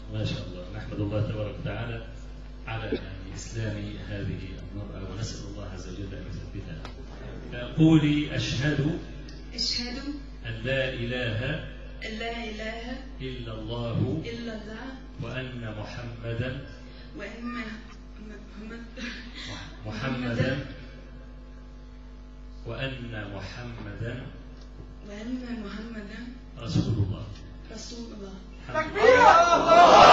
ما شاء الله، نحمد الله تبارك وتعالى على إسلام هذه المرأة، ونسأل الله عز وجل أن يثبتها. قولي: أشهد أن لا إله إلا الله وأن محمدا رسول الله. تكبير!